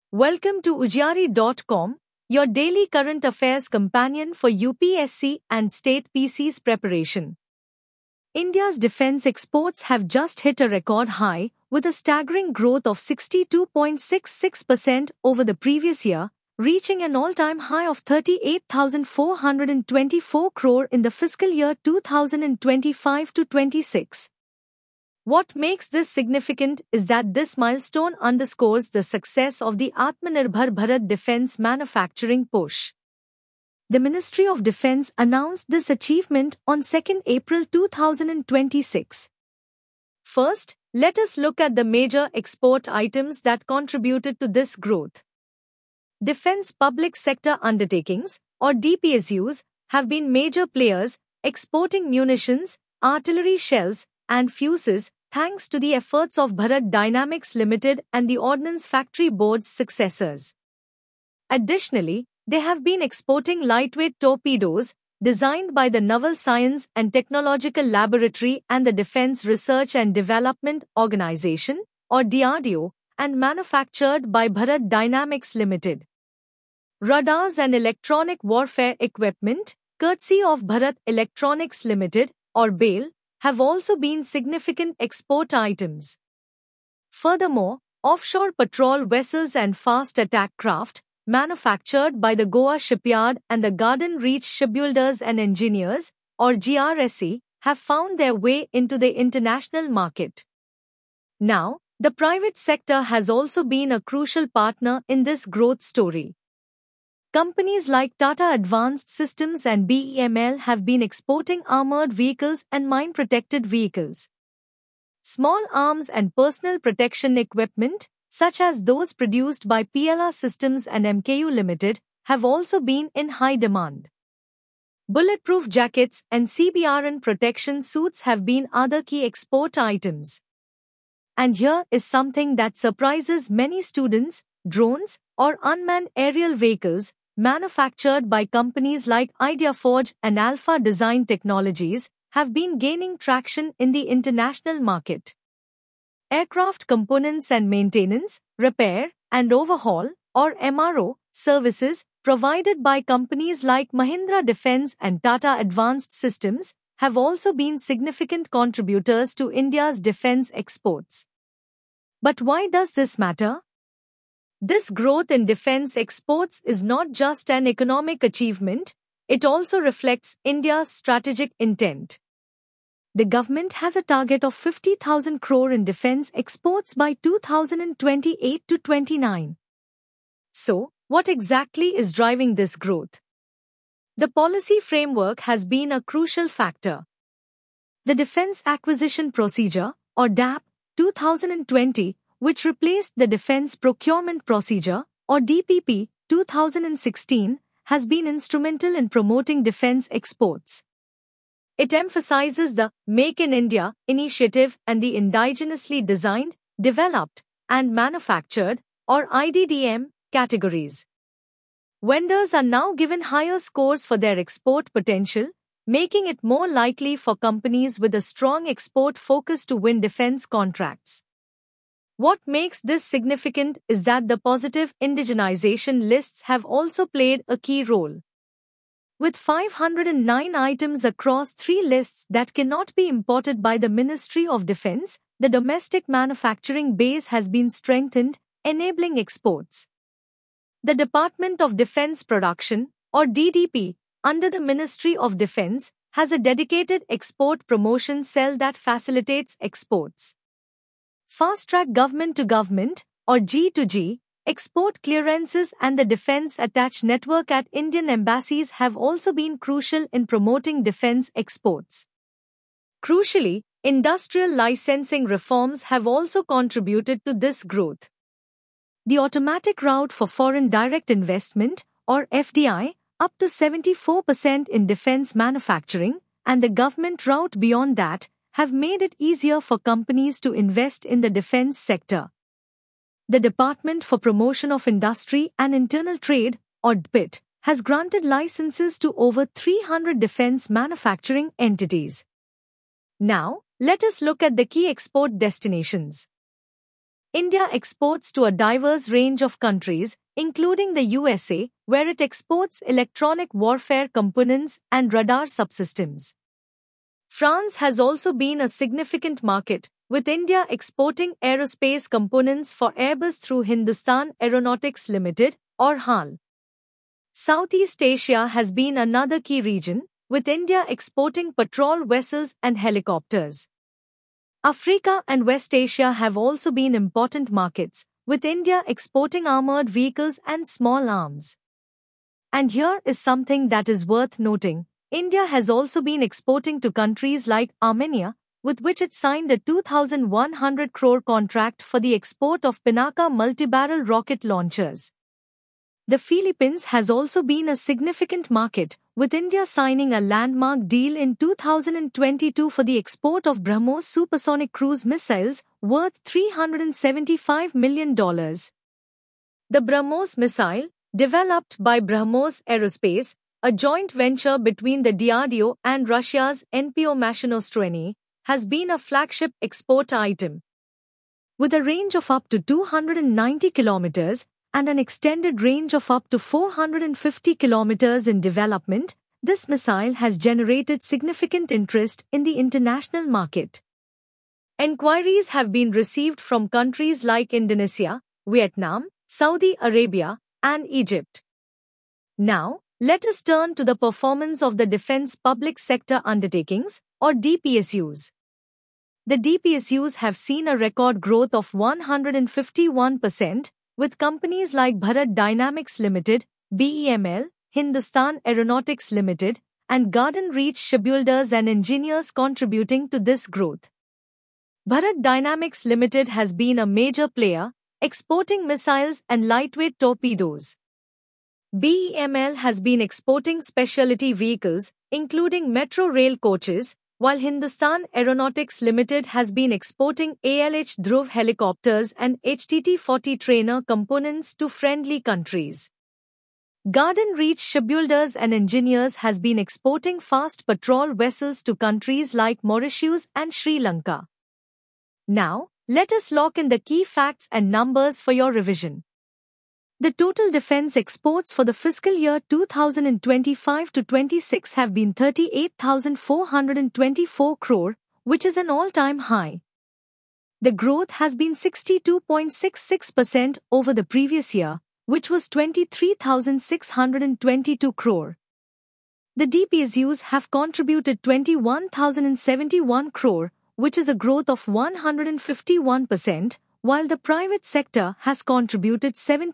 Welcome to Ujjari.com, your daily current affairs companion for UPSC and state PC's preparation. India's defense exports have just hit a record high, with a staggering growth of 62.66% over the previous year, reaching an all-time high of 38,424 crore in the fiscal year 2025-26. What makes this significant is that this milestone underscores the success of the Atmanirbhar Bharat defense manufacturing push. The Ministry of Defense announced this achievement on 2 April 2026. First, let us look at the major export items that contributed to this growth. Defense Public Sector Undertakings, or DPSUs, have been major players, exporting munitions, artillery shells, and fuses, thanks to the efforts of Bharat Dynamics Limited and the Ordnance Factory Board's successors. Additionally, they have been exporting lightweight torpedoes, designed by the Naval Science and Technological Laboratory and the Defense Research and Development Organization, or DRDO, and manufactured by Bharat Dynamics Limited. Radars and electronic warfare equipment, courtesy of Bharat Electronics Limited, or BEL, have also been significant export items. Furthermore, offshore patrol vessels and fast attack craft, manufactured by the Goa Shipyard and the Garden Reach Shipbuilders and Engineers, or GRSE, have found their way into the international market. Now, the private sector has also been a crucial partner in this growth story. Companies like Tata Advanced Systems and BEML have been exporting armored vehicles and mine-protected vehicles. Small arms and personal protection equipment, such as those produced by PLR Systems and MKU Limited, have also been in high demand. Bulletproof jackets and CBRN protection suits have been other key export items. And here is something that surprises many students: drones, or unmanned aerial vehicles, manufactured by companies like IdeaForge and Alpha Design Technologies, have been gaining traction in the international market. Aircraft components and maintenance, repair, and overhaul, or MRO, services, provided by companies like Mahindra Defence and Tata Advanced Systems, have also been significant contributors to India's defence exports. But why does this matter? This growth in defense exports is not just an economic achievement, it also reflects India's strategic intent. The government has a target of 50,000 crore in defense exports by 2028-29. So, what exactly is driving this growth? The policy framework has been a crucial factor. The Defense Acquisition Procedure, or DAP, 2020, which replaced the Defense Procurement Procedure, or DPP, 2016, has been instrumental in promoting defense exports. It emphasizes the Make in India initiative and the indigenously designed, developed, and manufactured, or IDDM, categories. Vendors are now given higher scores for their export potential, making it more likely for companies with a strong export focus to win defense contracts. What makes this significant is that the positive indigenization lists have also played a key role. With 509 items across 3 lists that cannot be imported by the Ministry of Defense, the domestic manufacturing base has been strengthened, enabling exports. The Department of Defense Production, or DDP, under the Ministry of Defense, has a dedicated export promotion cell that facilitates exports. Fast-track government-to-government, or G2G, export clearances and the defense-attached network at Indian embassies have also been crucial in promoting defense exports. Crucially, industrial licensing reforms have also contributed to this growth. The automatic route for foreign direct investment, or FDI, up to 74% in defense manufacturing, and the government route beyond that, have made it easier for companies to invest in the defense sector. The Department for Promotion of Industry and Internal Trade, or DPIT, has granted licenses to over 300 defense manufacturing entities. Now, let us look at the key export destinations. India exports to a diverse range of countries, including the USA, where it exports electronic warfare components and radar subsystems. France has also been a significant market, with India exporting aerospace components for Airbus through Hindustan Aeronautics Limited, or HAL. Southeast Asia has been another key region, with India exporting patrol vessels and helicopters. Africa and West Asia have also been important markets, with India exporting armored vehicles and small arms. And here is something that is worth noting. India has also been exporting to countries like Armenia, with which it signed a 2,100 crore contract for the export of Pinaka multi-barrel rocket launchers. The Philippines has also been a significant market, with India signing a landmark deal in 2022 for the export of BrahMos supersonic cruise missiles worth $375 million. The BrahMos missile, developed by BrahMos Aerospace, a joint venture between the DRDO and Russia's NPO Mashinostroeny, has been a flagship export item. With a range of up to 290 kilometers, and an extended range of up to 450 kilometers in development, this missile has generated significant interest in the international market. Enquiries have been received from countries like Indonesia, Vietnam, Saudi Arabia, and Egypt. Now, let us turn to the performance of the Defense Public Sector Undertakings, or DPSUs. The DPSUs have seen a record growth of 151%, with companies like Bharat Dynamics Limited, BEML, Hindustan Aeronautics Limited, and Garden Reach Shipbuilders and Engineers contributing to this growth. Bharat Dynamics Limited has been a major player, exporting missiles and lightweight torpedoes. BEML has been exporting specialty vehicles, including metro rail coaches, while Hindustan Aeronautics Limited has been exporting ALH Dhruv helicopters and HTT-40 trainer components to friendly countries. Garden Reach Shipbuilders and Engineers has been exporting fast patrol vessels to countries like Mauritius and Sri Lanka. Now, let us lock in the key facts and numbers for your revision. The total defense exports for the fiscal year 2025-26 have been 38,424 crore, which is an all-time high. The growth has been 62.66% over the previous year, which was 23,622 crore. The DPSUs have contributed 21,071 crore, which is a growth of 151%, while the private sector has contributed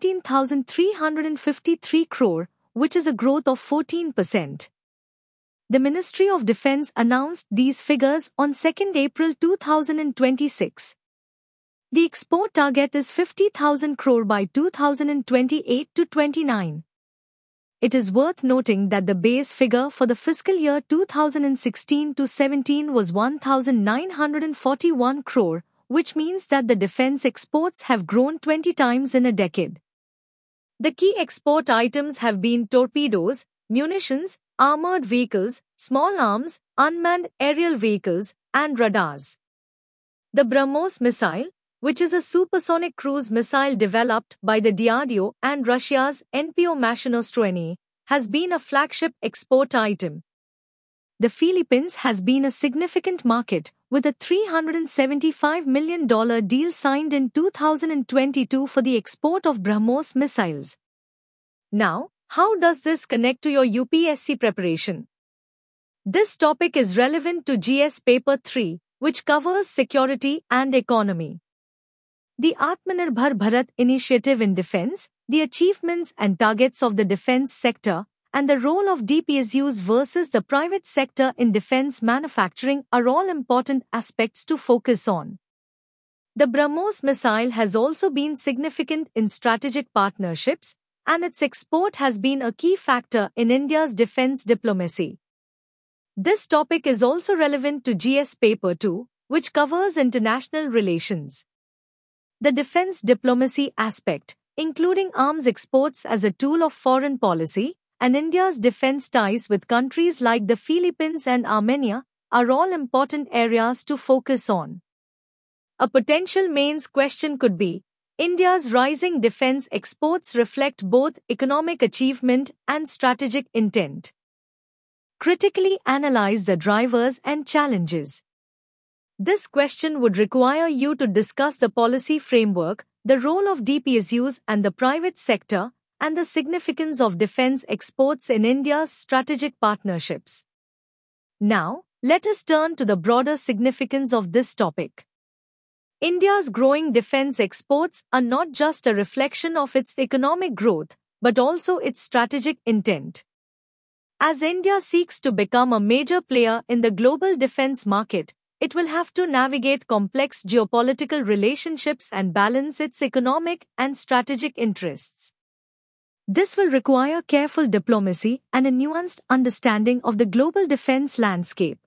17,353 crore, which is a growth of 14%. The Ministry of Defence announced these figures on 2nd April 2026. The export target is 50,000 crore by 2028-29. It is worth noting that the base figure for the fiscal year 2016-17 was 1,941 crore, which means that the defense exports have grown 20 times in a decade. The key export items have been torpedoes, munitions, armored vehicles, small arms, unmanned aerial vehicles, and radars. The BrahMos missile, which is a supersonic cruise missile developed by the DRDO and Russia's NPO Mashinostroeny, has been a flagship export item. The Philippines has been a significant market, with a $375 million deal signed in 2022 for the export of BrahMos missiles. Now, how does this connect to your UPSC preparation? This topic is relevant to GS Paper 3, which covers security and economy. The Atmanirbhar Bharat initiative in defense, the achievements and targets of the defense sector, and the role of DPSUs versus the private sector in defense manufacturing are all important aspects to focus on. The BrahMos missile has also been significant in strategic partnerships, and its export has been a key factor in India's defense diplomacy. This topic is also relevant to GS Paper 2, which covers international relations. The defense diplomacy aspect, including arms exports as a tool of foreign policy, and India's defense ties with countries like the Philippines and Armenia, are all important areas to focus on. A potential mains question could be, India's rising defense exports reflect both economic achievement and strategic intent. Critically analyze the drivers and challenges. This question would require you to discuss the policy framework, the role of DPSUs and the private sector, and the significance of defense exports in India's strategic partnerships. Now, let us turn to the broader significance of this topic. India's growing defense exports are not just a reflection of its economic growth, but also its strategic intent. As India seeks to become a major player in the global defense market, it will have to navigate complex geopolitical relationships and balance its economic and strategic interests. This will require careful diplomacy and a nuanced understanding of the global defense landscape.